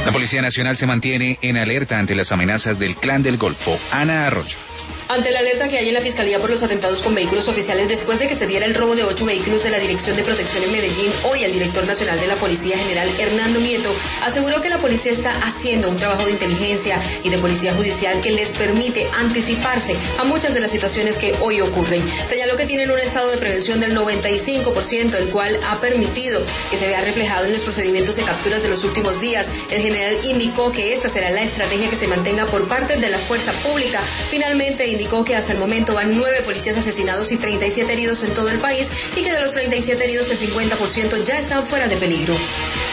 La Policía Nacional se mantiene en alerta ante las amenazas del Clan del Golfo. Ana Arroyo. Ante la alerta que hay en la Fiscalía por los atentados con vehículos oficiales después de que se diera el robo de 8 vehículos de la Dirección de Protección en Medellín, hoy el director nacional de la Policía General, Hernando Nieto, aseguró que la policía está haciendo un trabajo de inteligencia y de policía judicial que les permite anticiparse a muchas de las situaciones que hoy ocurren. Señaló que tienen un estado de prevención del 95%, el cual ha permitido que se vea reflejado en los procedimientos de capturas de los últimos días. El general indicó que esta será la estrategia que se mantenga por parte de la fuerza pública. Finalmente, indicó que hasta el momento van 9 policías asesinados y 37 heridos en todo el país y que de los 37 heridos el 50% ya están fuera de peligro.